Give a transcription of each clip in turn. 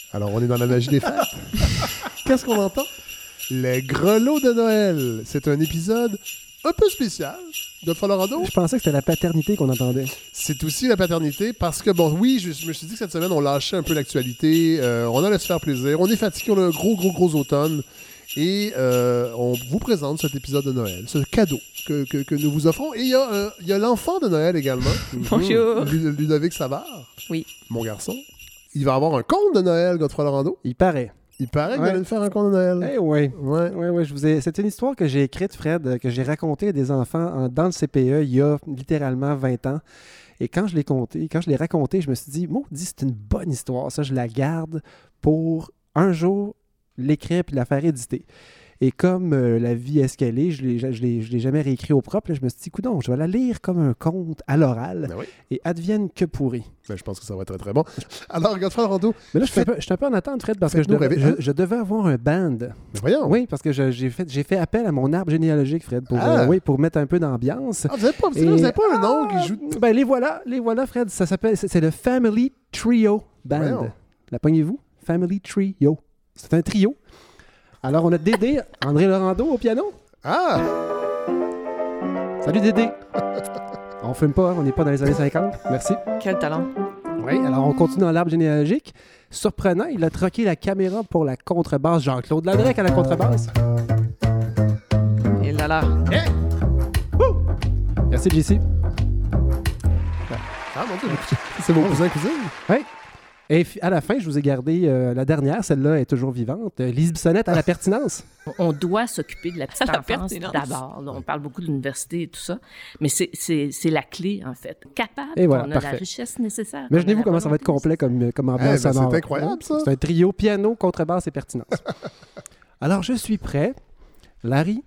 Alors, on est dans la magie des fêtes. Qu'est-ce qu'on entend? Les grelots de Noël. C'est un épisode un peu spécial de Folorado. Je pensais que c'était la paternité qu'on entendait. C'est aussi la paternité parce que, bon, oui, je me suis dit que cette semaine, on lâchait un peu l'actualité. On allait se faire plaisir. On est fatigué, on a un gros automne. Et on vous présente cet épisode de Noël, ce cadeau que nous vous offrons. Et il y a l'enfant de Noël également. Bonjour. Ludovic Savard. Oui. Mon garçon. Il va avoir un conte de Noël, Godefroy Lorando. Il paraît. Il paraît que vous allez nous faire un conte de Noël. Eh oui. Ouais. C'est une histoire que j'ai écrite, Fred, que j'ai racontée à des enfants dans le CPE il y a littéralement 20 ans. Et quand je l'ai racontée, je me suis dit, maudit, c'est une bonne histoire. Ça, je la garde pour un jour l'écrire puis la faire éditer. Et comme la vie est ce qu'elle est, je l'ai jamais réécrit au propre. Là, je me suis dit, coudonc, je vais la lire comme un conte à l'oral. Ben oui. Et advienne que pourri. Ben, je pense que ça va être très, très bon. Alors, Godefroy Lorando. Mais là, je suis un peu en attente, Fred, parce que je devais avoir un band. Ben voyons. Oui, parce que j'ai fait appel à mon arbre généalogique, Fred, pour mettre un peu d'ambiance. Ah, vous n'avez pas un nom qui joue... Ben, les voilà, Fred. Ça s'appelle... C'est le Family Trio Band. Voyons. La pognez-vous? Family Trio. C'est un trio. Alors, on a Dédé, André Laurando au piano. Ah! Salut, Dédé. On filme pas, on n'est pas dans les années 50. Merci. Quel talent. Oui, alors on continue dans l'arbre généalogique. Surprenant, il a troqué la caméra pour la contrebasse. Jean-Claude Ladrec à la contrebasse. Et là. Hey! Merci, JC. Ah, mon Dieu, c'est mon cousin-cousine. Oui. Et à la fin, je vous ai gardé la dernière, celle-là est toujours vivante, Lise Bissonnette à la pertinence. On doit s'occuper de la petite La enfance pertinence. d'abord. Là, on parle beaucoup de l'université et tout ça, mais c'est la clé, en fait. Capable, Et voilà, on a parfait. la richesse nécessaire. Imaginez-vous on a la comment ça va être complet comme ambiance sonore. C'est incroyable, ça. C'est un trio piano, contrebasse et pertinence. Alors, je suis prêt. Larry?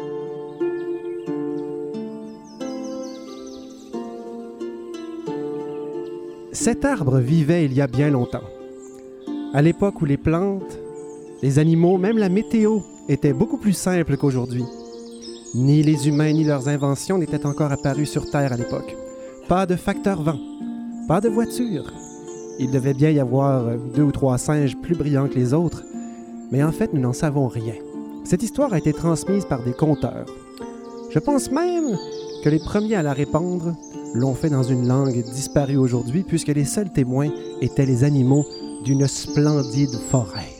Cet arbre vivait il y a bien longtemps. À l'époque où les plantes, les animaux, même la météo étaient beaucoup plus simples qu'aujourd'hui. Ni les humains ni leurs inventions n'étaient encore apparus sur Terre à l'époque. Pas de facteur vent, pas de voiture. Il devait bien y avoir 2 ou 3 singes plus brillants que les autres, mais en fait, nous n'en savons rien. Cette histoire a été transmise par des conteurs. Je pense même que les premiers à la répandre l'ont fait dans une langue disparue aujourd'hui, puisque les seuls témoins étaient les animaux d'une splendide forêt.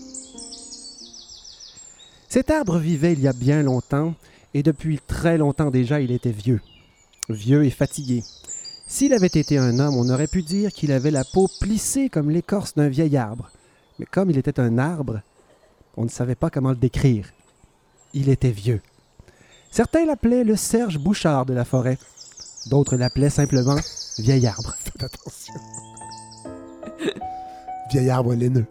Cet arbre vivait il y a bien longtemps, et depuis très longtemps déjà, il était vieux. Vieux et fatigué. S'il avait été un homme, on aurait pu dire qu'il avait la peau plissée comme l'écorce d'un vieil arbre. Mais comme il était un arbre, on ne savait pas comment le décrire. Il était vieux. Certains l'appelaient le Serge Bouchard de la forêt. D'autres l'appelaient simplement vieil arbre. Faites attention. Vieil arbre laineux.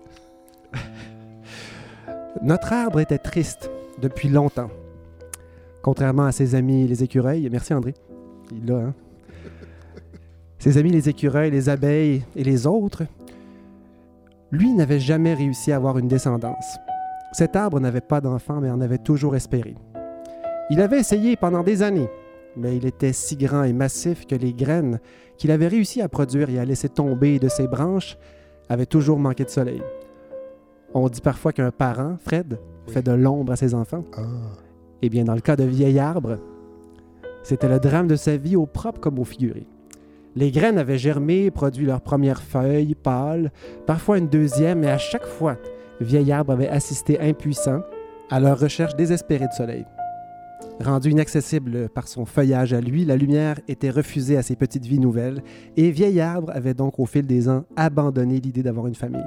Notre arbre était triste depuis longtemps. Contrairement à ses amis les écureuils. Merci André. Il l'a, hein? Ses amis les écureuils, les abeilles et les autres, lui n'avait jamais réussi à avoir une descendance. Cet arbre n'avait pas d'enfant, mais en avait toujours espéré. Il avait essayé pendant des années, mais il était si grand et massif que les graines qu'il avait réussi à produire et à laisser tomber de ses branches avaient toujours manqué de soleil. On dit parfois qu'un parent, Fred, fait de l'ombre à ses enfants. Ah. Eh bien, dans le cas de vieil arbre, c'était le drame de sa vie au propre comme au figuré. Les graines avaient germé, produit leur première feuille pâle, parfois une deuxième, et à chaque fois, vieil arbre avait assisté impuissant à leur recherche désespérée de soleil. Rendu inaccessible par son feuillage à lui, la lumière était refusée à ses petites vies nouvelles, et vieil arbre avait donc au fil des ans abandonné l'idée d'avoir une famille.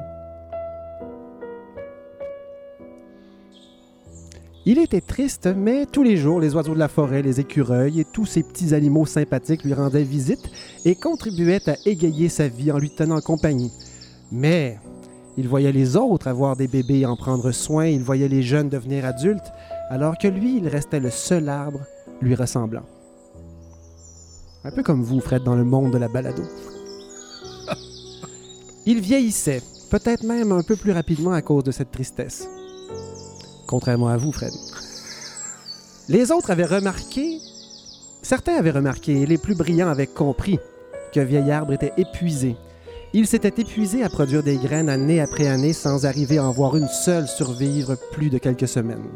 Il était triste, mais tous les jours, les oiseaux de la forêt, les écureuils et tous ces petits animaux sympathiques lui rendaient visite et contribuaient à égayer sa vie en lui tenant compagnie. Mais il voyait les autres avoir des bébés et en prendre soin, il voyait les jeunes devenir adultes, alors que lui, il restait le seul arbre lui ressemblant. Un peu comme vous, Fred, dans le monde de la balado. Il vieillissait, peut-être même un peu plus rapidement à cause de cette tristesse. Contrairement à vous, Fred. Les autres avaient remarqué, certains avaient remarqué, et les plus brillants avaient compris que vieil arbre était épuisé Il s'était épuisé à produire des graines année après année sans arriver à en voir une seule survivre plus de quelques semaines.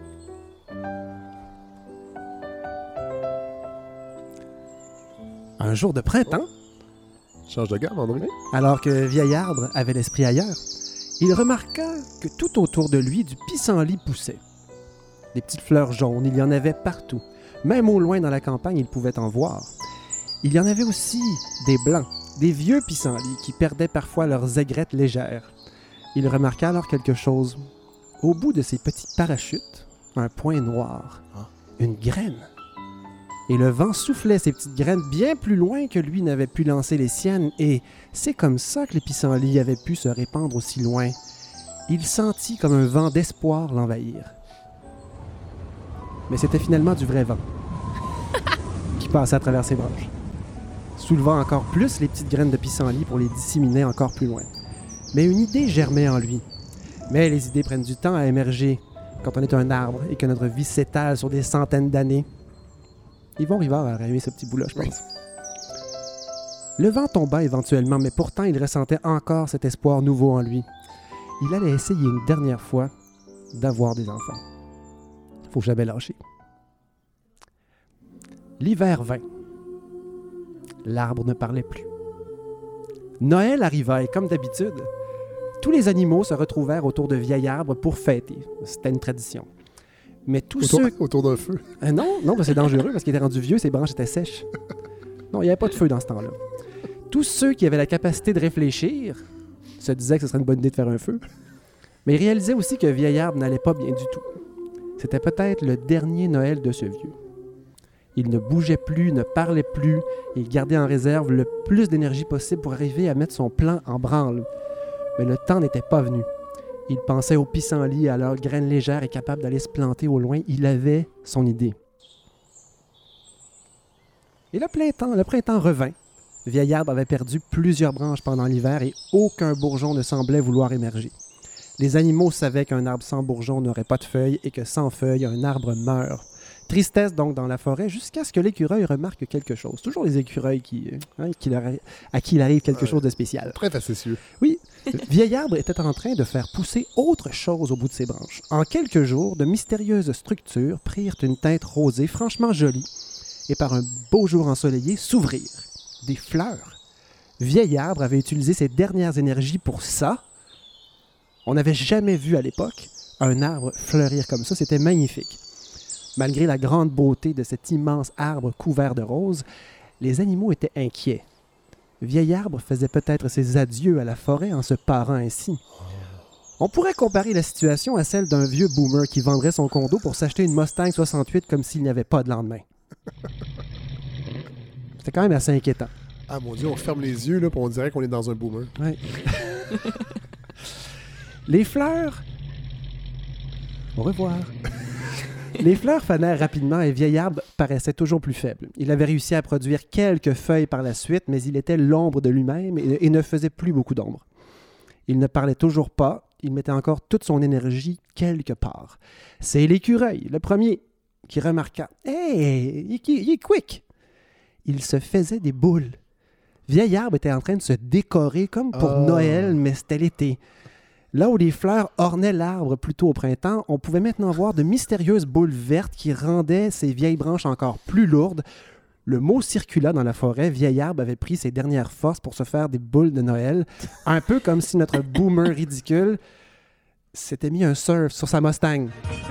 Un jour de printemps, Change de gamme, André. alors que Vieil Arbre avait l'esprit ailleurs, il remarqua que tout autour de lui, du pissenlit poussait. Des petites fleurs jaunes, il y en avait partout. Même au loin dans la campagne, il pouvait en voir. Il y en avait aussi des blancs, des vieux pissenlits qui perdaient parfois leurs aigrettes légères. Il remarqua alors quelque chose. Au bout de ses petits parachutes, un point noir, une graine. Et le vent soufflait ces petites graines bien plus loin que lui n'avait pu lancer les siennes, et c'est comme ça que les pissenlits avaient pu se répandre aussi loin. Il sentit comme un vent d'espoir l'envahir. Mais c'était finalement du vrai vent qui passait à travers ses branches, soulevant encore plus les petites graines de pissenlit pour les disséminer encore plus loin. Mais une idée germait en lui. Mais les idées prennent du temps à émerger quand on est un arbre et que notre vie s'étale sur des centaines d'années. Yvon Rivard a rêvé ce petit bout-là, je pense. Le vent tomba éventuellement, mais pourtant il ressentait encore cet espoir nouveau en lui. Il allait essayer une dernière fois d'avoir des enfants. Faut jamais lâcher. L'hiver vint. L'arbre ne parlait plus. Noël arriva et comme d'habitude, tous les animaux se retrouvèrent autour de Vieil Arbre pour fêter. C'était une tradition. Mais tous Autour d'un feu. Non, c'est dangereux parce qu'il était rendu vieux, ses branches étaient sèches. Non, il n'y avait pas de feu dans ce temps-là. Tous ceux qui avaient la capacité de réfléchir se disaient que ce serait une bonne idée de faire un feu. Mais ils réalisaient aussi que Vieil Arbre n'allait pas bien du tout. C'était peut-être le dernier Noël de ce vieux. Il ne bougeait plus, ne parlait plus, et il gardait en réserve le plus d'énergie possible pour arriver à mettre son plan en branle. Mais le temps n'était pas venu. Il pensait aux pissenlits et à leurs graines légères et capables d'aller se planter au loin. Il avait son idée. Et le printemps revint. Vieil Arbre avait perdu plusieurs branches pendant l'hiver et aucun bourgeon ne semblait vouloir émerger. Les animaux savaient qu'un arbre sans bourgeon n'aurait pas de feuilles et que sans feuilles, un arbre meurt. Tristesse donc dans la forêt jusqu'à ce que l'écureuil remarque quelque chose. Toujours les écureuils à qui il arrive quelque chose de spécial. Très facétieux. Oui, Vieil Arbre était en train de faire pousser autre chose au bout de ses branches. En quelques jours, de mystérieuses structures prirent une teinte rosée franchement jolie et par un beau jour ensoleillé s'ouvrirent. Des fleurs. Vieil Arbre avait utilisé ses dernières énergies pour ça. On n'avait jamais vu à l'époque un arbre fleurir comme ça. C'était magnifique. Malgré la grande beauté de cet immense arbre couvert de roses, les animaux étaient inquiets. Vieil Arbre faisait peut-être ses adieux à la forêt en se parant ainsi. On pourrait comparer la situation à celle d'un vieux boomer qui vendrait son condo pour s'acheter une Mustang 68 comme s'il n'y avait pas de lendemain. C'était quand même assez inquiétant. Ah mon Dieu, on ferme les yeux là, puis on dirait qu'on est dans un boomer. Ouais. Les fleurs... Au revoir. Les fleurs fanèrent rapidement et Vieil Arbre paraissait toujours plus faible. Il avait réussi à produire quelques feuilles par la suite, mais il était l'ombre de lui-même et ne faisait plus beaucoup d'ombre. Il ne parlait toujours pas, il mettait encore toute son énergie quelque part. C'est l'écureuil, le premier, qui remarqua « Hey, il est quick! » Il se faisait des boules. Vieil Arbre était en train de se décorer comme pour Noël, mais c'était l'été. Là où les fleurs ornaient l'arbre plus tôt au printemps, on pouvait maintenant voir de mystérieuses boules vertes qui rendaient ses vieilles branches encore plus lourdes. Le mot circula dans la forêt. Vieil Arbre avait pris ses dernières forces pour se faire des boules de Noël. Un peu comme si notre boomer ridicule s'était mis un surf sur sa Mustang.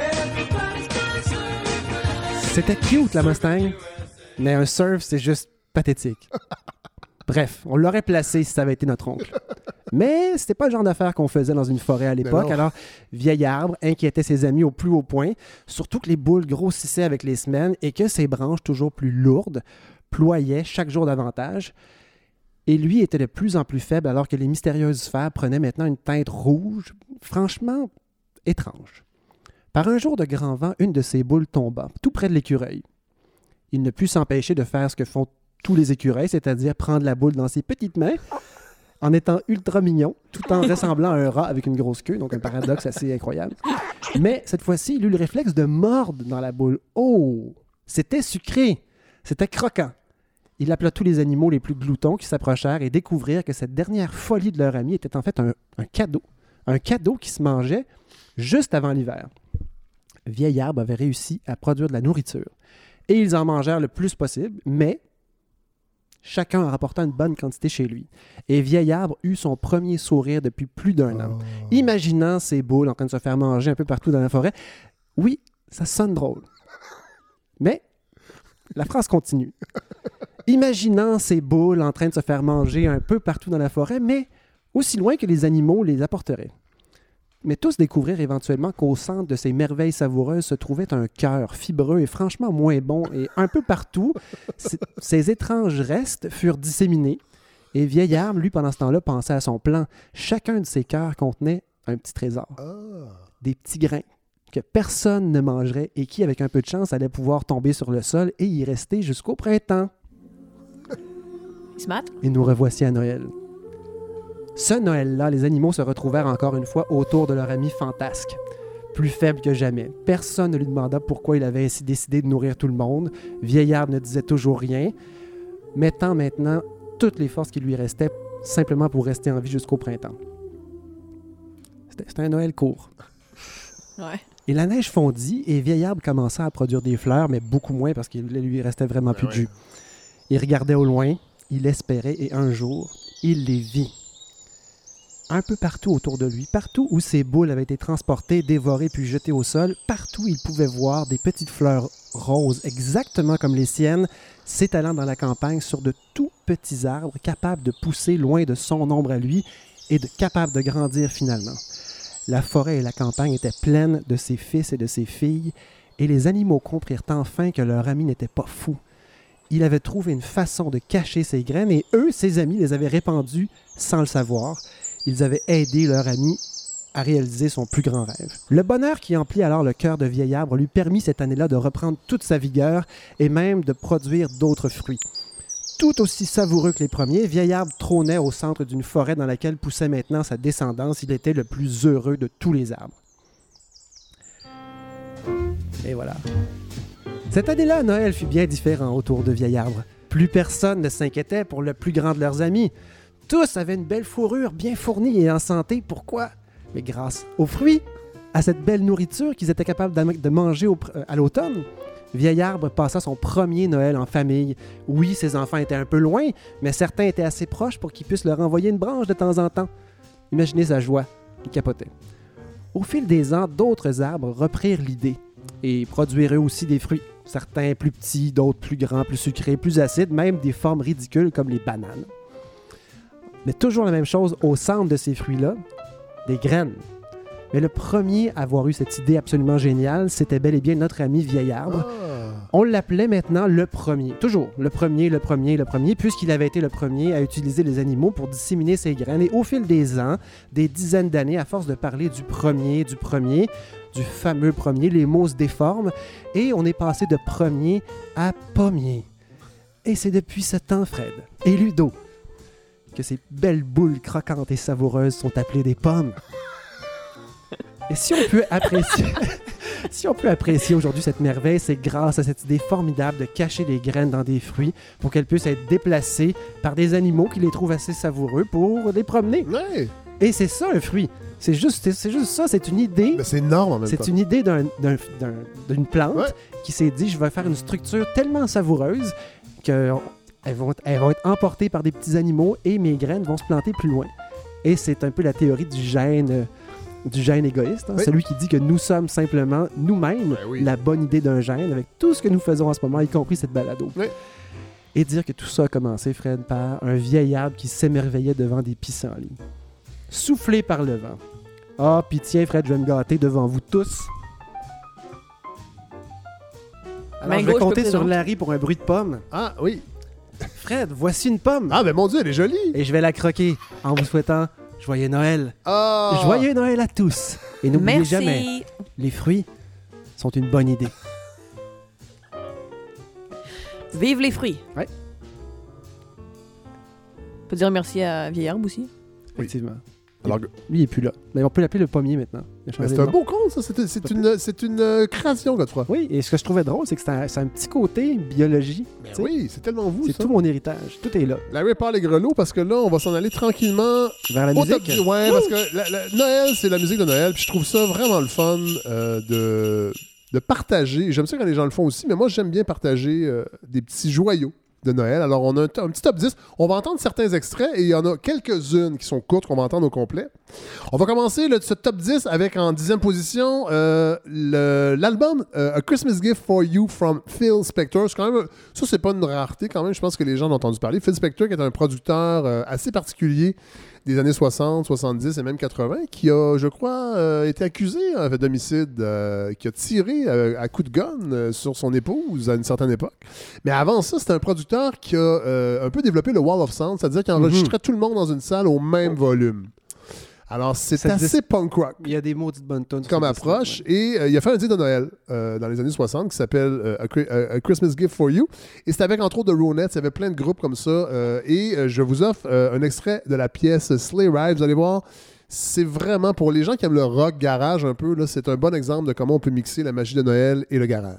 C'était cute, la Mustang, mais un surf, c'est juste pathétique. Bref, on l'aurait placé si ça avait été notre oncle. Mais c'était pas le genre d'affaire qu'on faisait dans une forêt à l'époque. Alors, Vieil Arbre inquiétait ses amis au plus haut point, surtout que les boules grossissaient avec les semaines et que ses branches, toujours plus lourdes, ployaient chaque jour davantage. Et lui était de plus en plus faible alors que les mystérieuses sphères prenaient maintenant une teinte rouge, franchement étrange. Par un jour de grand vent, une de ses boules tomba, tout près de l'écureuil. Il ne put s'empêcher de faire ce que font tous les écureuils, c'est-à-dire prendre la boule dans ses petites mains, en étant ultra mignon, tout en ressemblant à un rat avec une grosse queue, donc un paradoxe assez incroyable. Mais cette fois-ci, il eut le réflexe de mordre dans la boule. Oh! C'était sucré! C'était croquant! Il appela tous les animaux les plus gloutons qui s'approchèrent et découvrirent que cette dernière folie de leur ami était en fait un cadeau. Un cadeau qui se mangeait juste avant l'hiver. Vieil Arbre avait réussi à produire de la nourriture. Et ils en mangèrent le plus possible, mais chacun en rapporta une bonne quantité chez lui. Et Vieil Arbre eut son premier sourire depuis plus d'un an. Imaginant ces boules en train de se faire manger un peu partout dans la forêt, oui, ça sonne drôle. Mais la phrase continue. Imaginant ces boules en train de se faire manger un peu partout dans la forêt, mais aussi loin que les animaux les apporteraient. Mais tous découvrirent éventuellement qu'au centre de ces merveilles savoureuses se trouvait un cœur fibreux et franchement moins bon. Et un peu partout, ces étranges restes furent disséminés. Et Vieil Arbre, lui, pendant ce temps-là, pensait à son plan. Chacun de ces cœurs contenait un petit trésor. Des petits grains que personne ne mangerait et qui, avec un peu de chance, allaient pouvoir tomber sur le sol et y rester jusqu'au printemps. Smart. Et nous revoici à Noël. Ce Noël-là, les animaux se retrouvèrent encore une fois autour de leur ami fantasque. Plus faible que jamais. Personne ne lui demanda pourquoi il avait ainsi décidé de nourrir tout le monde. Vieil Arbre ne disait toujours rien, mettant maintenant toutes les forces qui lui restaient simplement pour rester en vie jusqu'au printemps. C'était un Noël court. Ouais. Et la neige fondit et Vieil Arbre commença à produire des fleurs, mais beaucoup moins parce qu'il lui restait vraiment plus de jus. Il regardait au loin, il espérait et un jour, il les vit. Un peu partout autour de lui, partout où ces boules avaient été transportées, dévorées puis jetées au sol, partout il pouvait voir des petites fleurs roses, exactement comme les siennes, s'étalant dans la campagne sur de tout petits arbres capables de pousser loin de son ombre à lui et capables de grandir finalement. La forêt et la campagne étaient pleines de ses fils et de ses filles, et les animaux comprirent enfin que leur ami n'était pas fou. Il avait trouvé une façon de cacher ses graines, et eux, ses amis, les avaient répandues sans le savoir. Ils avaient aidé leur ami à réaliser son plus grand rêve. Le bonheur qui emplit alors le cœur de Vieil Arbre lui permit cette année-là de reprendre toute sa vigueur et même de produire d'autres fruits. Tout aussi savoureux que les premiers, Vieil Arbre trônait au centre d'une forêt dans laquelle poussait maintenant sa descendance. Il était le plus heureux de tous les arbres. Et voilà. Cette année-là, Noël fut bien différent autour de Vieil Arbre. Plus personne ne s'inquiétait pour le plus grand de leurs amis. Tous avaient une belle fourrure bien fournie et en santé. Pourquoi? Mais grâce aux fruits, à cette belle nourriture qu'ils étaient capables de manger à l'automne. Vieil Arbre passa son premier Noël en famille. Oui, ses enfants étaient un peu loin, mais certains étaient assez proches pour qu'ils puissent leur envoyer une branche de temps en temps. Imaginez sa joie. Il capotait. Au fil des ans, d'autres arbres reprirent l'idée et produirent eux aussi des fruits. Certains plus petits, d'autres plus grands, plus sucrés, plus acides, même des formes ridicules comme les bananes. Mais toujours la même chose au centre de ces fruits-là, des graines. Mais le premier à avoir eu cette idée absolument géniale, c'était bel et bien notre ami Vieil Arbre. On l'appelait maintenant le premier. Toujours le premier, puisqu'il avait été le premier à utiliser les animaux pour disséminer ses graines. Et au fil des ans, des dizaines d'années, à force de parler du fameux premier, les mots se déforment et on est passé de premier à pommier. Et c'est depuis ce temps, Fred et Ludo, que ces belles boules croquantes et savoureuses sont appelées des pommes. Et si on peut apprécier aujourd'hui cette merveille, c'est grâce à cette idée formidable de cacher les graines dans des fruits pour qu'elles puissent être déplacées par des animaux qui les trouvent assez savoureux pour les promener. Ouais. Et c'est ça un fruit. C'est juste ça, c'est une idée. Mais c'est énorme en même temps. C'est une idée d'une plante qui s'est dit, je vais faire une structure tellement savoureuse qu'elles vont être emportées par des petits animaux et mes graines vont se planter plus loin. Et c'est un peu la théorie du gène égoïste, hein? Oui. Celui qui dit que nous sommes simplement nous-mêmes la bonne idée d'un gène avec tout ce que nous faisons en ce moment, y compris cette balado. Oui. Et dire que tout ça a commencé, Fred, par un vieil arbre qui s'émerveillait devant des pissenlits. Soufflé par le vent. Ah, puis tiens, Fred, je vais me gâter devant vous tous. Alors, je vais compter sur Larry pour un bruit de pomme. Ah, oui. Fred, voici une pomme. Ah, ben mon Dieu, elle est jolie. Et je vais la croquer en vous souhaitant joyeux Noël. Oh. Joyeux Noël à tous. Et n'oubliez jamais, les fruits sont une bonne idée. Vive les fruits. Ouais. On peut dire merci à Vieil Arbre aussi. Effectivement. Alors, Lui, il est plus là. Mais on peut l'appeler le pommier maintenant. Il a changé c'est de un nom. beau conte, ça. C'est une création, Godefroy. Oui, et ce que je trouvais drôle, c'est que c'est un petit côté biologie. Ben tu sais. oui, c'est tellement vous, C'est ça. tout mon héritage. Tout est là. Larry parle les grelots parce que là, on va s'en aller tranquillement Vers la au top musique. 10. Ouais, parce que Noël, c'est la musique de Noël. Puis je trouve ça vraiment le fun de partager. J'aime ça quand les gens le font aussi, mais moi, j'aime bien partager des petits joyaux de Noël. Alors, on a un petit top 10. On va entendre certains extraits et il y en a quelques-unes qui sont courtes qu'on va entendre au complet. On va commencer ce top 10 avec en 10e position l'album A Christmas Gift for You from Phil Spector. C'est quand même, ça, c'est pas une rareté quand même. Je pense que les gens ont entendu parler. Phil Spector, qui est un producteur assez particulier des années 60, 70 et même 80, qui a, je crois, été accusé d'homicide, qui a tiré à coups de gun sur son épouse à une certaine époque. Mais avant ça, c'était un producteur qui a un peu développé le Wall of Sound, c'est-à-dire qu'il enregistrait tout le monde dans une salle au même volume. Alors, c'est Ça assez punk rock Il y a des maudites bonnes tonnes. comme approche. Et il a fait un disque de Noël dans les années 60 qui s'appelle A Christmas Gift for You. Et c'était avec, entre autres, The Ronettes. Il y avait plein de groupes comme ça. Je vous offre un extrait de la pièce Sleigh Ride. Vous allez voir, c'est vraiment pour les gens qui aiment le rock garage un peu. Là, c'est un bon exemple de comment on peut mixer la magie de Noël et le garage.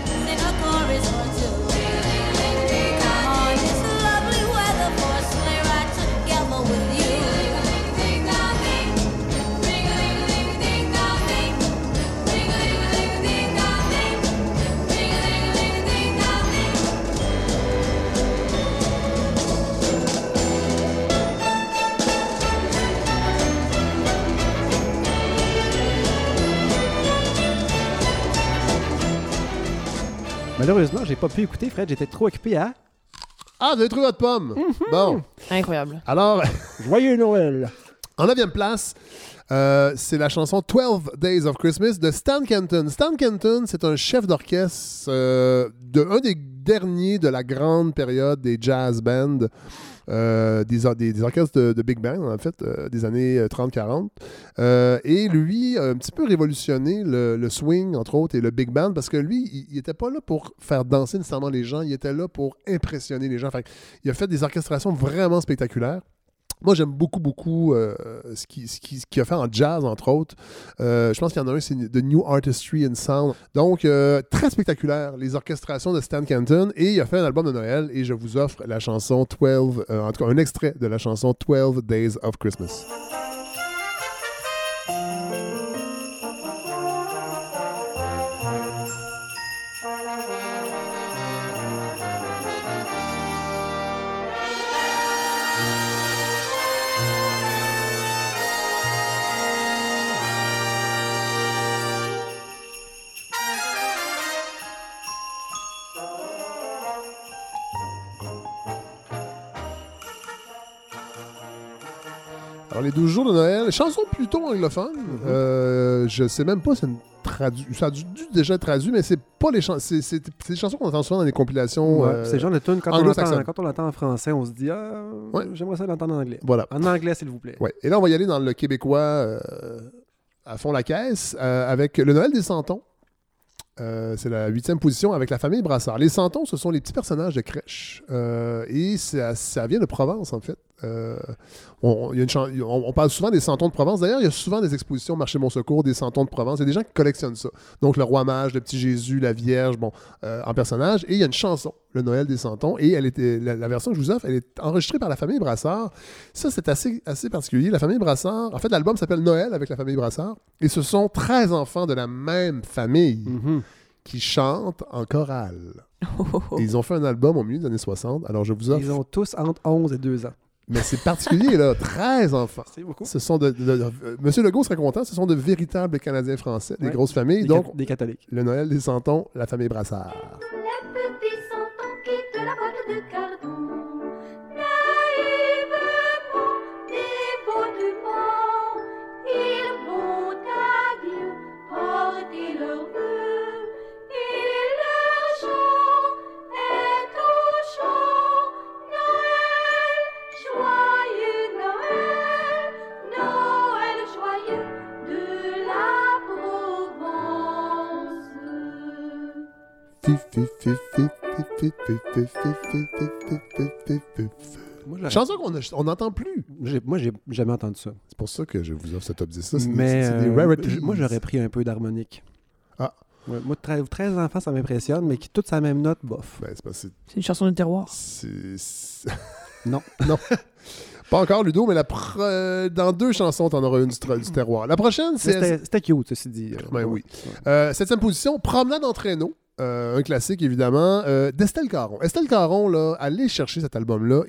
Malheureusement, j'ai pas pu écouter, Fred. J'étais trop occupé à Ah, vous avez trouvé votre pomme! Bon, Incroyable. alors, Joyeux Noël. en 9e place, c'est la chanson 12 Days of Christmas de Stan Kenton. Stan Kenton, c'est un chef d'orchestre un des derniers de la grande période des jazz bands, des orchestres de big band, en fait, des années 30-40. Et lui a un petit peu révolutionné le swing, entre autres, et le big band, parce que lui, il n'était pas là pour faire danser nécessairement les gens, il était là pour impressionner les gens. Fait, il a fait des orchestrations vraiment spectaculaires. Moi, j'aime beaucoup ce qu'il a fait en jazz, entre autres. Je pense qu'il y en a un, c'est The New Artistry and Sound. Donc, très spectaculaire, les orchestrations de Stan Kenton. Et il a fait un album de Noël et je vous offre la chanson 12, en tout cas un extrait de la chanson 12 Days of Christmas. Alors, les 12 jours de Noël, chanson plutôt anglophone. Je sais même pas si ça a dû déjà être traduit, mais c'est pas les chansons. C'est des chansons qu'on entend souvent dans les compilations. Ouais, c'est le genre de tune, quand on l'entend en français, on se dit Ouais. j'aimerais ça l'entendre en anglais. Voilà. En anglais, s'il vous plaît. Ouais. Et là, on va y aller dans le québécois à fond la caisse avec le Noël des Santons. C'est la 8e position avec la famille Brassard. Les Santons, ce sont les petits personnages de crèche. Et ça vient de Provence, en fait. On parle souvent des Santons de Provence. D'ailleurs, il y a souvent des expositions au Marché Bon-Secours des Santons de Provence. Il y a des gens qui collectionnent ça. Donc, le Roi Mage, le Petit Jésus, la Vierge, en personnage. Et il y a une chanson, le Noël des Santons. Et la version que je vous offre, elle est enregistrée par la famille Brassard. Ça, c'est assez particulier. La famille Brassard, en fait, l'album s'appelle Noël avec la famille Brassard. Et ce sont 13 enfants de la même famille qui chantent en chorale. Et ils ont fait un album au milieu des années 60. Alors, je vous offre... Ils ont tous entre 11 et 2 ans. Mais c'est particulier, là. 13 enfants. C'est beaucoup. Ce sont Monsieur Legault serait content. Ce sont de véritables Canadiens français, des grosses familles. Donc, Des catholiques. le Noël des Santons, la famille Brassard. Les petits santons quittent la boîte de carton, naïvement dévotement, ils vont à Dieu porter leurs vœux, et leur chant est touchant. Noël, joyeux Noël, Noël joyeux de la Provence. Chanson qu'on n'entend plus. Moi, j'ai jamais entendu ça. C'est pour ça que je vous offre ce top 10. Ça, c'est Mais des rarities. moi, j'aurais pris un peu d'harmonique. Ah. Ouais, moi, 13 enfants, ça m'impressionne, mais qui toutes à la même note, bof. Ben, c'est parce que C'est une chanson de terroir. Non. Non. Pas encore, Ludo, mais dans 2 chansons, t'en auras une du terroir. La prochaine, c'est... C'était cute, ceci dit. Ben oui. 7e position, Promenade en traîneau. Un classique, évidemment, d'Estelle Caron. Estelle Caron, là, allez chercher cet album-là.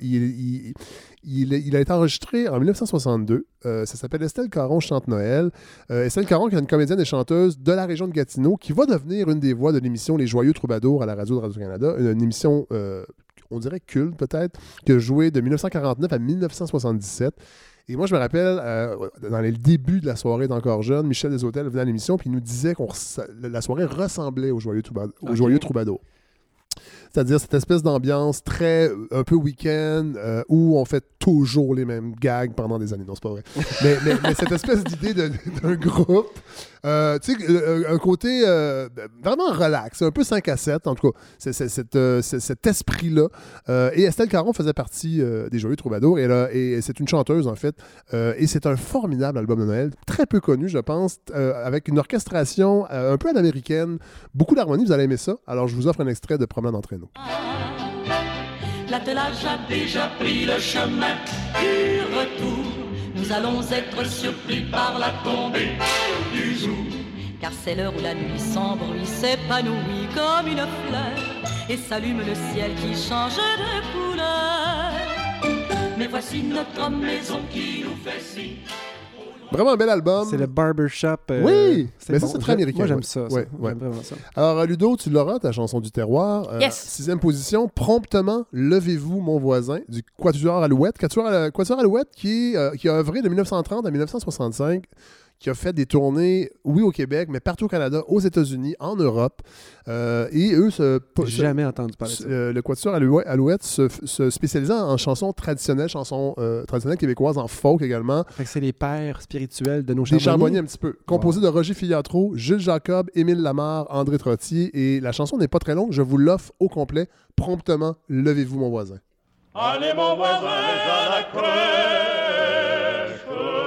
Il a été enregistré en 1962. Ça s'appelle Estelle Caron chante Noël. Estelle Caron, qui est une comédienne et chanteuse de la région de Gatineau, qui va devenir une des voix de l'émission Les Joyeux Troubadours à la radio de Radio-Canada. Une émission... on dirait culte peut-être, qui a joué de 1949 à 1977. Et moi, je me rappelle, dans les débuts de la soirée d'Encore Jeune, Michel Desautels venait à l'émission puis il nous disait que la soirée ressemblait aux Joyeux Troubadours. C'est-à-dire cette espèce d'ambiance un peu week-end où on fait toujours les mêmes gags pendant des années. Non, c'est pas vrai. mais cette espèce d'idée d'un groupe, tu sais, un côté vraiment relax, un peu 5 à 7, en tout cas, cet esprit-là. Et Estelle Caron faisait partie des Joyeux Troubadours et c'est une chanteuse, en fait. Et c'est un formidable album de Noël, très peu connu, je pense, avec une orchestration un peu à l'américaine, beaucoup d'harmonie, vous allez aimer ça. Alors, je vous offre un extrait de Promenade en traîneau. L'attelage a déjà pris le chemin du retour. Nous allons être surpris par la tombée du jour. Car c'est l'heure où la nuit sans bruit s'épanouit comme une fleur et s'allume le ciel qui change de couleur. Mais voici notre maison qui nous fait si. Vraiment un bel album. C'est le Barbershop. Oui, mais ça, c'est très américain. Moi, j'aime ça. Ouais. J'aime vraiment ça. Alors, Ludo, tu l'auras, ta chanson du terroir. Yes. 6e position, Promptement, Levez-vous, mon voisin, du Quatuor Alouette. Quatuor Alouette qui a œuvré de 1930 à 1965, qui a fait des tournées, oui, au Québec, mais partout au Canada, aux États-Unis, en Europe. Et eux, J'ai jamais entendu parler de ça. Le Quatuor Alouette se spécialisant en chansons traditionnelles québécoises, en folk également. Fait que c'est les pères spirituels de nos Des charbonniers. charbonniers un petit peu. Composé de Roger Filiatro, Jules Jacob, Émile Lamarre, André Trottier. Et la chanson n'est pas très longue, je vous l'offre au complet. Promptement, Levez-vous, mon voisin. Allez, mon voisin, à la crèche.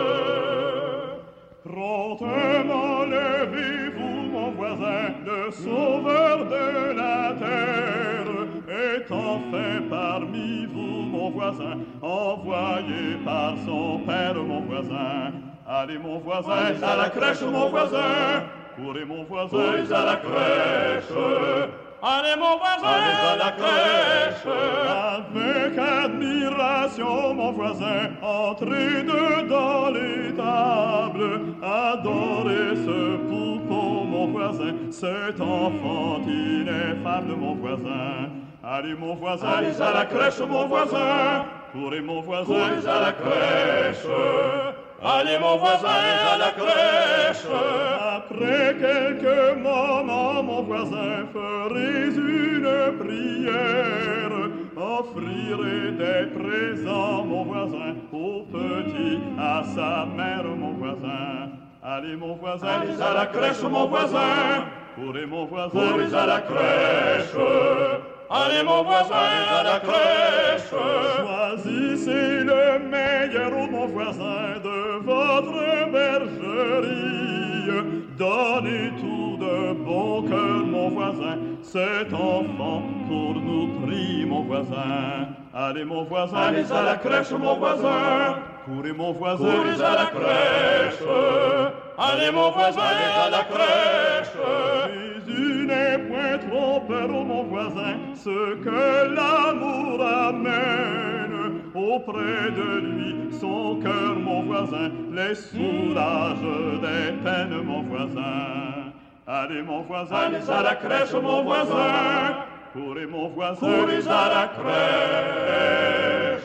Promptement, levez-vous, mon voisin, le sauveur de la terre est enfin parmi vous, mon voisin, envoyé par son père, mon voisin. Allez, mon voisin, à la crèche, mon voisin, courez, mon voisin, à la crèche. Allez, mon voisin, à la crèche. Avec admiration, mon voisin, entrez dedans l'étable, adorez ce poupon, mon voisin, cet enfant ineffable, mon voisin. Allez, mon voisin, allez à la crèche, mon voisin, courez, mon voisin, courez à la crèche. Allez, mon voisin, à la crèche. Après quelques moments, mon voisin, ferez une prière, offrirez des présents, mon voisin, au petit, à sa mère, mon voisin. Allez, mon voisin, allez à la crèche, mon voisin, courez, mon voisin, courez à la crèche. Allez, mon voisin, à la crèche. Choisissez le meilleur, mon voisin, de votre bergerie. Donnez tout de bon cœur, mon voisin, cet enfant pour nous prie, mon voisin. Allez, mon voisin, allez à la crèche, mon voisin. Courez, mon voisin, courez à la crèche. Allez, mon voisin, à la crèche. Jésus n'est point trompeur, mon voisin, ce que l'amour amène. Auprès de lui, son cœur, mon voisin, les soulage des peines, mon voisin. Allez, mon voisin, allez à la crèche, mon voisin. Courez, mon voisin, courez à la crèche.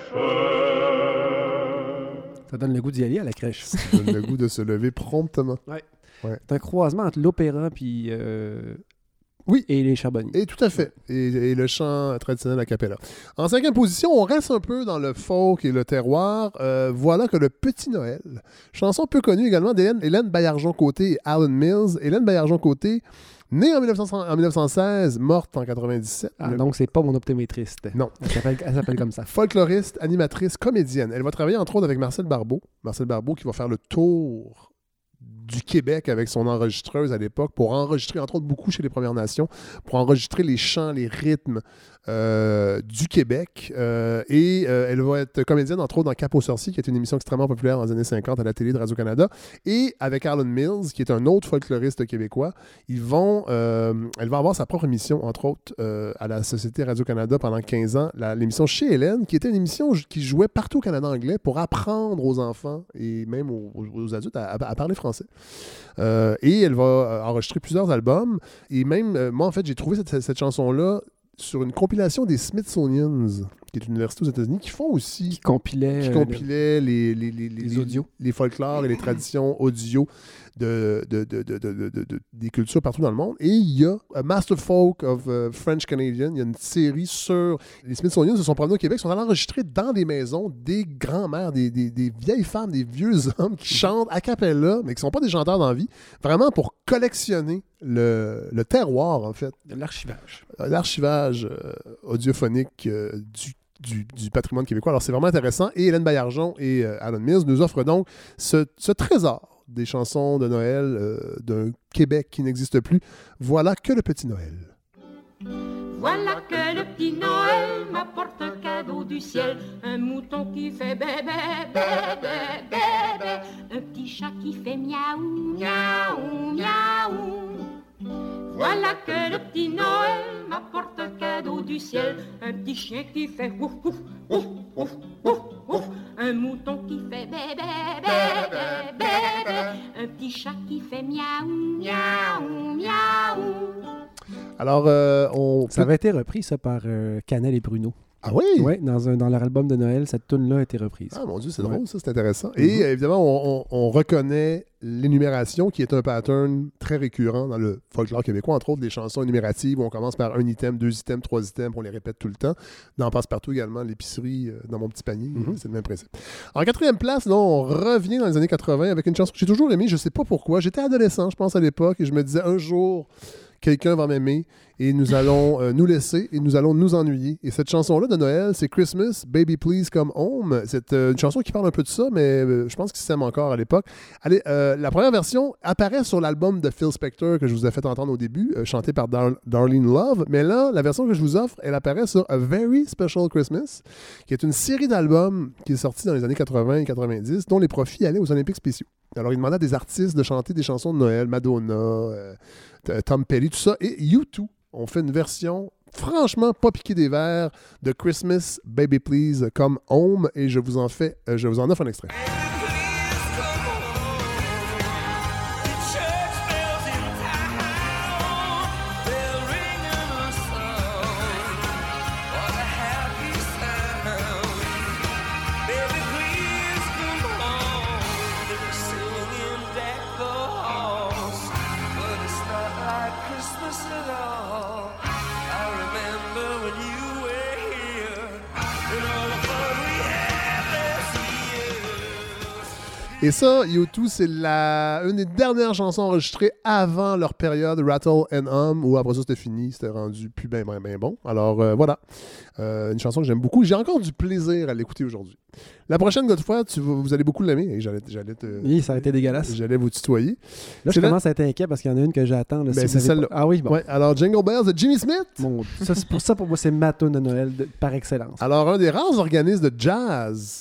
Ça donne le goût d'y aller à la crèche. Ça donne le goût de se lever promptement. Ouais. Ouais. C'est un croisement entre l'opéra puis oui. Et les charbonniers. Et tout à fait. Et le chant traditionnel a cappella. En 5e position, on reste un peu dans le folk et le terroir. Voilà que le Petit Noël, chanson peu connue également d'Hélène Baillargeon-Côté et Alan Mills. Hélène Baillargeon-Côté, Née en 1916, morte en 97. Ah, donc c'est pas mon optométriste. Non. Elle s'appelle comme ça. Folkloriste, animatrice, comédienne. Elle va travailler entre autres avec Marcel Barbeau. Marcel Barbeau qui va faire le tour du Québec avec son enregistreuse à l'époque pour enregistrer, entre autres beaucoup chez les Premières Nations, pour enregistrer les chants, les rythmes du Québec. Elle va être comédienne, entre autres, dans Cap aux sorciers, qui est une émission extrêmement populaire dans les années 50 à la télé de Radio-Canada. Et avec Alan Mills, qui est un autre folkloriste québécois, elle va avoir sa propre émission, entre autres, à la Société Radio-Canada pendant 15 ans, l'émission Chez Hélène, qui était une émission qui jouait partout au Canada anglais pour apprendre aux enfants et même aux adultes à parler français. Et elle va enregistrer plusieurs albums. Et même, moi, en fait, j'ai trouvé cette chanson-là sur une compilation des Smithsonians, qui est une université aux États-Unis, qui font aussi... Qui compilait les audios. Les folklores et les traditions audio des cultures partout dans le monde. Et il y a A Master Folk of French Canadian. Il y a une série sur... Les Smithsonians se sont promenés au Québec, sont allés enregistrer dans des maisons des grands-mères, des vieilles femmes, des vieux hommes qui chantent a cappella, mais qui ne sont pas des chanteurs dans la vie, vraiment pour collectionner le terroir, en fait. De l'archivage. L'archivage audiophonique du patrimoine québécois. Alors, c'est vraiment intéressant. Et Hélène Baillargeon et Alan Mills nous offrent donc ce trésor des chansons de Noël d'un Québec qui n'existe plus. Voilà que le petit Noël. Voilà que le petit Noël m'apporte un cadeau du ciel, un mouton qui fait bébé, bébé, bébé, un petit chat qui fait miaou, miaou, miaou. Voilà que le petit Noël m'apporte un cadeau du ciel, un petit chien qui fait ouf, ouf, ouf, ouf, ouf, ouf, un mouton qui fait bébé, bébé, bébé, un petit chat qui fait miaou, miaou, miaou. Alors, ça avait été repris, ça, par Canel et Bruno. Ah oui? Oui, dans leur album de Noël, cette tune-là a été reprise. Ah mon Dieu, c'est drôle, ça, c'est intéressant. Et évidemment, on reconnaît l'énumération qui est un pattern très récurrent dans le folklore québécois, entre autres des chansons énumératives où on commence par un item, 2 items, 3 items, on les répète tout le temps. Dans Passe-Partout également, l'épicerie dans mon petit panier, c'est le même principe. En 4e place, là, on revient dans les années 80 avec une chanson que j'ai toujours aimée, je ne sais pas pourquoi. J'étais adolescent, je pense, à l'époque, et je me disais un jour... Quelqu'un va m'aimer et nous allons nous laisser et nous allons nous ennuyer. Et cette chanson-là de Noël, c'est Christmas, Baby Please Come Home. C'est une chanson qui parle un peu de ça, mais je pense qu'ils s'aiment encore à l'époque. Allez, la première version apparaît sur l'album de Phil Spector que je vous ai fait entendre au début, chanté par Darlene Love. Mais là, la version que je vous offre, elle apparaît sur A Very Special Christmas, qui est une série d'albums qui est sortie dans les années 80 et 90, dont les profits allaient aux Olympiques spéciaux. Alors, il demandait à des artistes de chanter des chansons de Noël, Madonna, Tom Petty, tout ça. Et U2 ont fait une version franchement pas piquée des verres de Christmas, Baby Please Come Home. Et je vous en offre un extrait. Et ça, U2, c'est une des dernières chansons enregistrées avant leur période Rattle and Hum, où après ça, c'était fini, c'était rendu plus bien bon. Alors, voilà. Une chanson que j'aime beaucoup. J'ai encore du plaisir à l'écouter aujourd'hui. La prochaine fois, vous allez beaucoup l'aimer. Et oui, ça a été dégueulasse. J'allais vous tutoyer. Là, je commence à être inquiet parce qu'il y en a une que j'attends. Là, c'est celle-là. Ah oui, bon. Ouais, alors, Jingle Bells de Jimmy Smith. Bon, pour moi, c'est ma tune de Noël par excellence. Alors, un des rares organismes de jazz,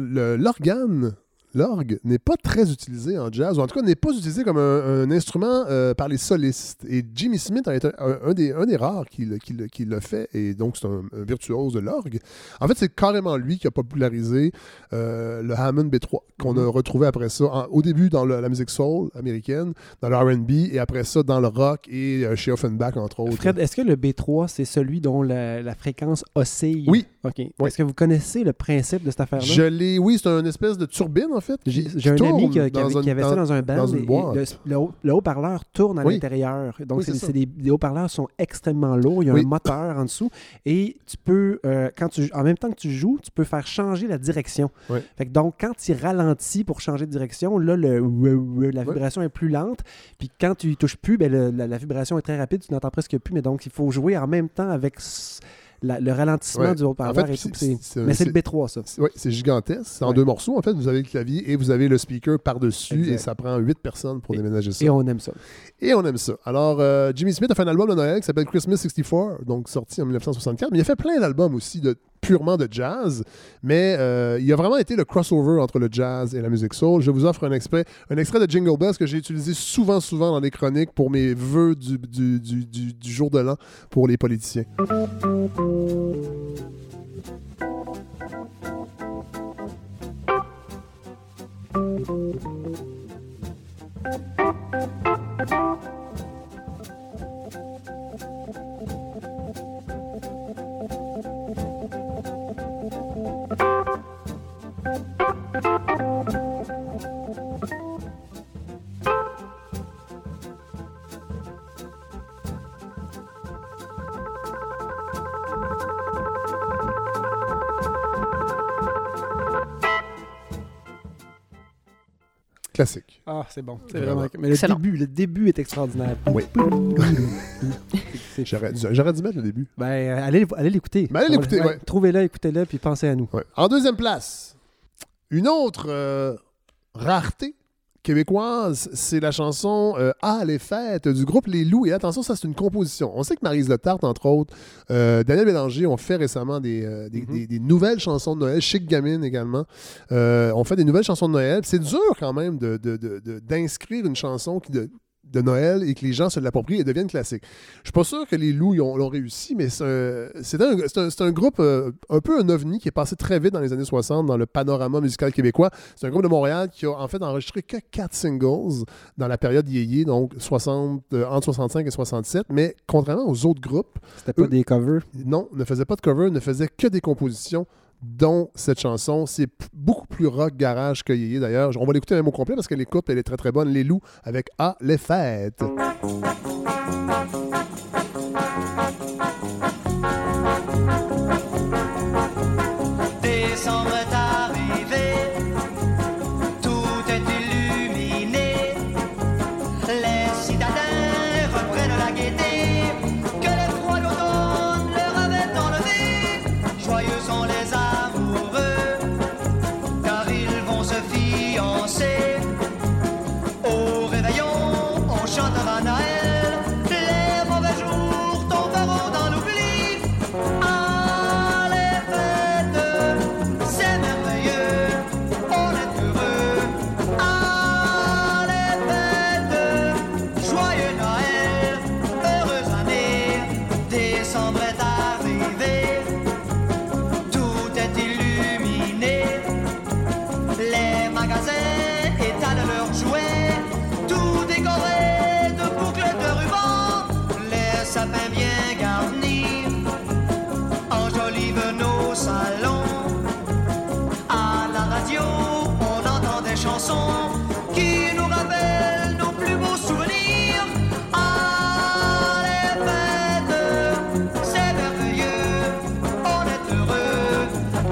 l'orgue n'est pas très utilisé en jazz, ou en tout cas n'est pas utilisé comme un instrument par les solistes. Et Jimmy Smith a été un des rares qui l'a fait, et donc c'est un virtuose de l'orgue. En fait, c'est carrément lui qui a popularisé le Hammond B3, qu'on a retrouvé après ça, au début dans la musique soul américaine, dans le R&B, et après ça dans le rock et chez Offenbach, entre autres. Fred, est-ce que le B3, c'est celui dont la fréquence oscille? Oui. OK. Est-ce que vous connaissez le principe de cette affaire-là? Oui, c'est une espèce de turbine, en fait. J'ai un ami qui avait ça dans un band. Dans une boîte. Le haut-parleur tourne à l'intérieur. Donc, les haut-parleurs sont extrêmement lourds. Il y a un moteur en dessous. Et tu peux, en même temps que tu joues, tu peux faire changer la direction. Oui. Fait que donc, quand tu ralentis pour changer de direction, là, la vibration est plus lente. Puis quand tu y touches plus, la vibration est très rapide. Tu n'entends presque plus. Mais donc, il faut jouer en même temps avec le ralentissement du haut-parleur. En fait, mais c'est le B3, ça. Oui, c'est gigantesque. C'est en 2 morceaux. En fait, vous avez le clavier et vous avez le speaker par-dessus. Exact. Et ça prend 8 personnes pour déménager ça. Et on aime ça. Alors, Jimmy Smith a fait un album de Noël qui s'appelle Christmas 64, donc sorti en 1964. Mais il a fait plein d'albums aussi purement de jazz. Mais il a vraiment été le crossover entre le jazz et la musique soul. Je vous offre un extrait de Jingle Bells que j'ai utilisé souvent dans les chroniques pour mes vœux du jour de l'an pour les politiciens. Classique. Ah, c'est bon. C'est Vraiment. vraiment... Mais le début est extraordinaire. Oui. J'aurais dû mettre le début. Allez l'écouter. Allez l'écouter, ouais. Trouvez-le, écoutez-le, puis pensez à nous. Ouais. En deuxième place, une autre rareté québécoise, c'est la chanson Ah, les fêtes du groupe Les Loups. Et attention, ça, c'est une composition. On sait que Maryse Le Tart, entre autres, Daniel Bélanger ont fait récemment des nouvelles chansons de Noël. Chic Gamine également. On fait des nouvelles chansons de Noël. C'est dur quand même d'inscrire une chanson de Noël et que les gens se l'approprient et deviennent classiques. Je suis pas sûr que les Loups l'ont réussi, mais c'est un groupe un peu un ovni qui est passé très vite dans les années 60 dans le panorama musical québécois. C'est un groupe de Montréal qui a en fait enregistré que 4 singles dans la période yéyé, donc entre 65 et 67, mais contrairement aux autres groupes... C'était pas des covers? Non, ne faisait pas de covers, ne faisait que des compositions, dont cette chanson. C'est beaucoup plus rock garage que Yéyé d'ailleurs. On va l'écouter même au complet parce que l'écoute, elle est très très bonne. Les Loups avec Ah, les fêtes. Décembre est arrivé, tout est illuminé, les citadins reprennent la gaieté que les froids d'automne leur avaient enlevé. Joyeux sont les amoureux, car ils vont se fiancer. Au réveillon, on chantera Noël, les mauvais jours tomberont dans l'oubli. Ah, les fêtes, c'est merveilleux, on est heureux. Ah, les fêtes, joyeux Noël, heureuse année. Décembre est arrivé, tout est illuminé, les magasins étalent leurs jouets, tout décoré de boucles de rubans, les sapins bien garnis enjolivent nos salons. À la radio, on entend des chansons qui nous rappellent nos plus beaux souvenirs. Ah, les fêtes, c'est merveilleux, on est heureux.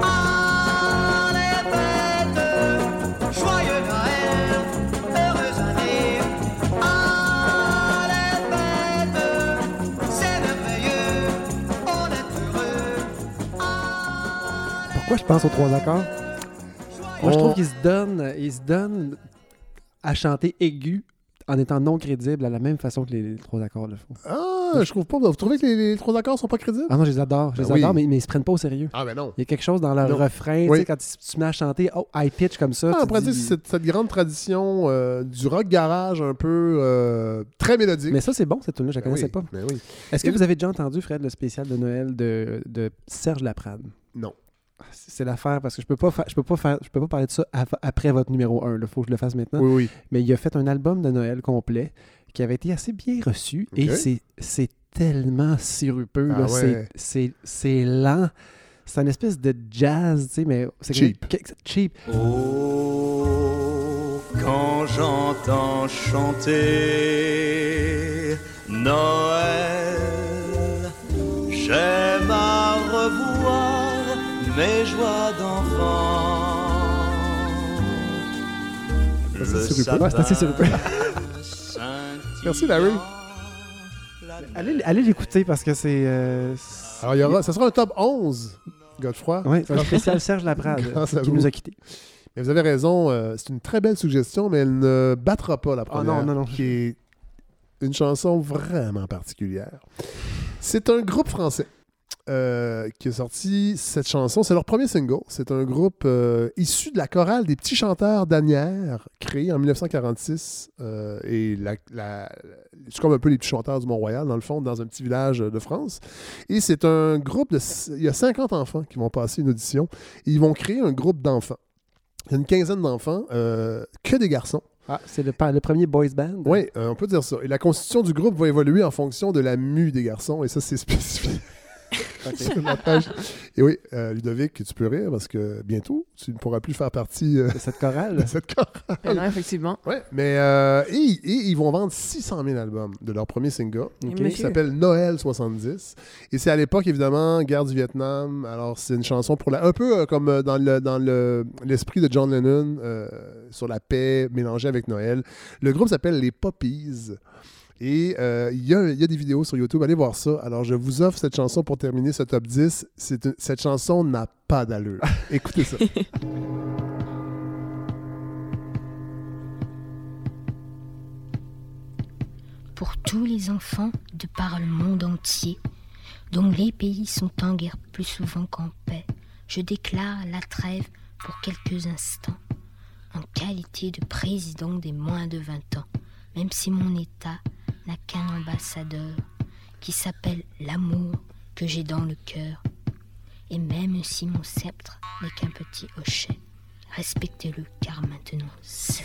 Ah, les fêtes, joyeux Noël, heureuse année. Ah, les fêtes, c'est merveilleux, on est heureux. Ah, les Pourquoi je pense aux 3 accords? Moi, je trouve qu'ils se donnent à chanter aigu en étant non crédible à la même façon que les 3 accords le font. Ah, je trouve pas. Vous trouvez que les 3 accords sont pas crédibles? Ah non, je les adore. Mais ils se prennent pas au sérieux. Ah, ben non. Il y a quelque chose dans leur Non. refrain, Oui. tu sais, quand tu mets à chanter high pitch comme ça. Ah, tu on pourrait dis- dire que c'est cette grande tradition du rock garage un peu très mélodique. Mais ça, c'est bon, cette tune-là, je la Ben connaissais oui, pas. ben oui. Est-ce que vous avez déjà entendu, Fred, le spécial de Noël de Serge Laprade? Non. C'est l'affaire parce que je peux pas parler de ça après votre numéro 1. Il faut que je le fasse maintenant. Oui, oui. Mais il a fait un album de Noël complet qui avait été assez bien reçu et Ok. c'est tellement sirupeux. Ah Là. ouais. C'est lent. C'est une espèce de jazz, tu sais, mais c'est Cheap. Cheap. Oh, quand j'entends chanter Noël, j'aime à revoir mes joies d'enfant. C'est sirupeux. Ouais, c'est assez sirupeux. Merci, Larry. Allez l'écouter parce que c'est... Alors, ça sera un top 11, Godefroy. Oui, c'est un spécial Serge Laprade Grâce à qui vous. nous a quittés. Mais vous avez raison, c'est une très belle suggestion, mais elle ne battra pas la Oh première, non. qui est une chanson vraiment particulière. C'est un groupe français qui a sorti cette chanson. C'est leur premier single. C'est un groupe issu de la chorale des Petits Chanteurs d'Asnières, créé en 1946. Et c'est comme un peu les Petits Chanteurs du Mont-Royal, dans le fond, dans un petit village de France. Et c'est un groupe il y a 50 enfants qui vont passer une audition. Et ils vont créer un groupe d'enfants. Il y a une quinzaine d'enfants, que des garçons. Ah, c'est le premier boys band? Oui, on peut dire ça. Et la constitution du groupe va évoluer en fonction de la mue des garçons. Et ça, c'est spécifique. Sur la page. Et oui, Ludovic, tu peux rire parce que bientôt, tu ne pourras plus faire partie De cette chorale? de cette chorale. Non, effectivement. Ouais, mais et ils vont vendre 600 000 albums de leur premier single, Monsieur. qui s'appelle Noël 70. Et c'est à l'époque, évidemment, guerre du Vietnam. Alors, c'est une chanson pour un peu comme dans l'esprit de John Lennon, sur la paix mélangée avec Noël. Le groupe s'appelle les Poppies. Et il y a des vidéos sur YouTube, allez voir ça. Alors, je vous offre cette chanson pour terminer ce top 10. Cette chanson n'a pas d'allure. Écoutez ça. Pour tous les enfants de par le monde entier, dont les pays sont en guerre plus souvent qu'en paix, je déclare la trêve pour quelques instants, en qualité de président des moins de 20 ans, même si mon État n'a qu'un ambassadeur qui s'appelle l'amour que j'ai dans le cœur. Et même si mon sceptre n'est qu'un petit hochet, respectez-le car maintenant c'est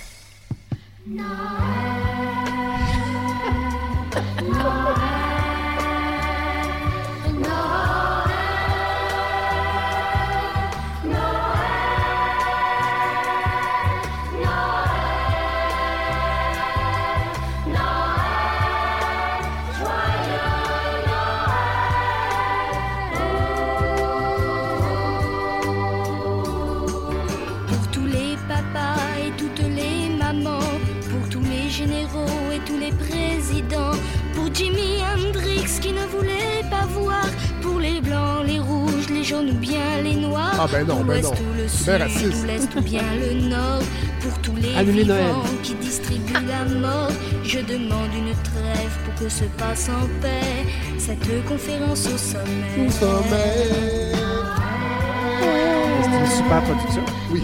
Pour tous les papas et toutes les mamans, pour tous les généraux et tous les présidents, pour Jimi Hendrix qui ne voulait pas voir, pour les blancs, les rouges, les jaunes ou bien les noirs, Ah ben non, pour ben l'ouest non. ou le C'est sud bien raciste. ou l'est ou bien le nord, pour tous les Annulez vivants Noël. qui distribuent la mort, je demande une trêve pour que se passe en paix cette conférence au sommet. C'est une super production. Oui.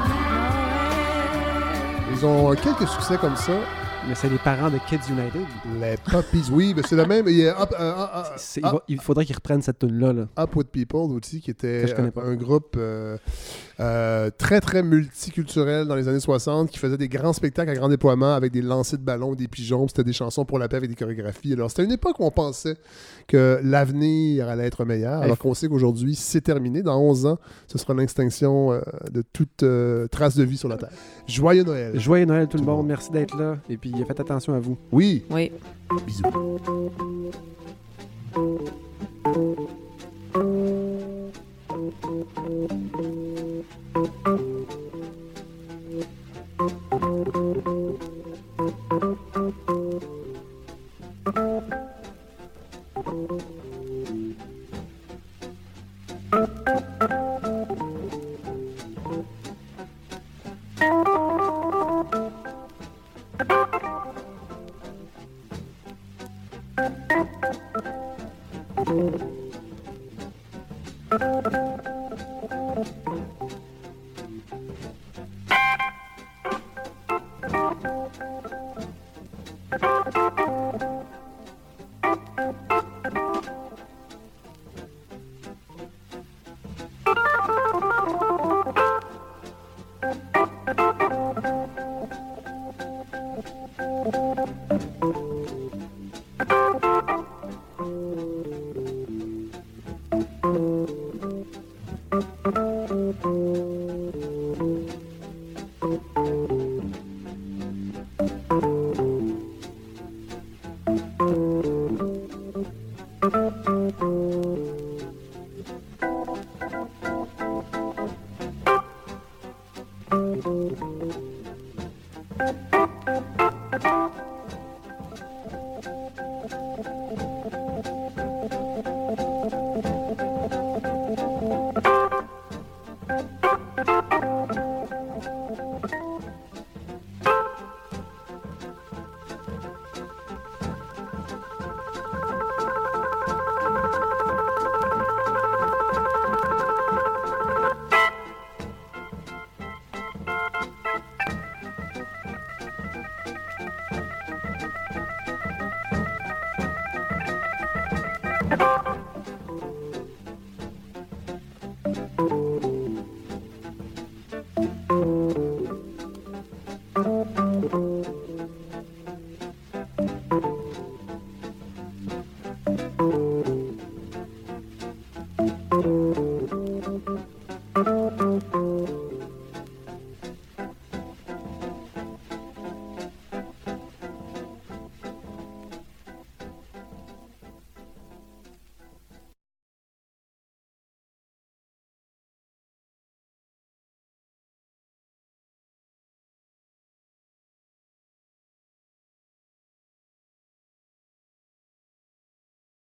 Ils ont quelques succès comme ça. Mais c'est les parents de Kids United. Les Poppies, oui, mais c'est le même. Il y a Il faudrait qu'ils reprennent cette tune-là. Là. Up With People aussi, qui était Que je connais pas. un groupe très, très multiculturel dans les années 60, qui faisait des grands spectacles à grand déploiement avec des lancers de ballons, des pigeons, puis c'était des chansons pour la paix avec des chorégraphies. Alors, c'était une époque où on pensait que l'avenir allait être meilleur, alors qu'on sait qu'aujourd'hui, c'est terminé. Dans 11 ans, ce sera l'extinction de toute trace de vie sur la Terre. Joyeux Noël! Joyeux Noël tout le monde, merci d'être là. Et puis faites attention à vous. Oui! Oui. Bisous! Thank you.